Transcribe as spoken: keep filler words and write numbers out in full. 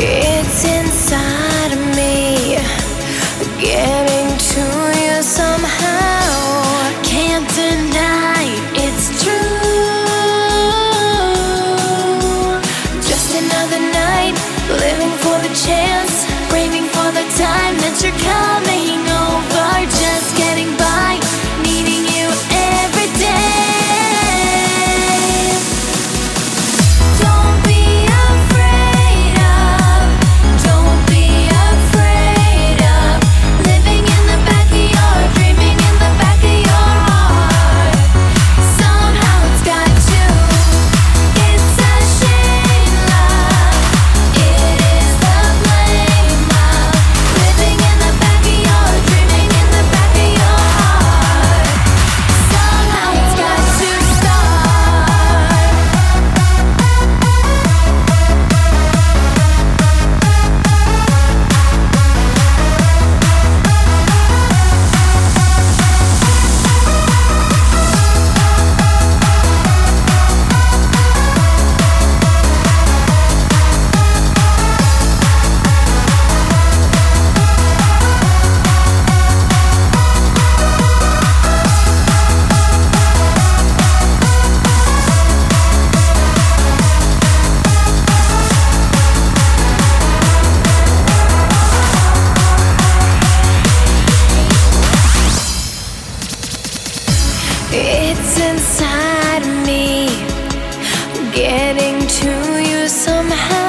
It's inside of me, getting to you somehow. Can't deny it's true. Just another night, living for the chance, braving for the time that you're coming over. Just getting by, needing you every day. Don't be afraid of, don't be afraid of living in the back of your, dreaming in the back of your heart. Somehow it's got to. It's a shame, love. It is the blame of living in the back of your, dreaming in the back of your heart. Somehow it's got to start. It's inside of me, getting to you somehow.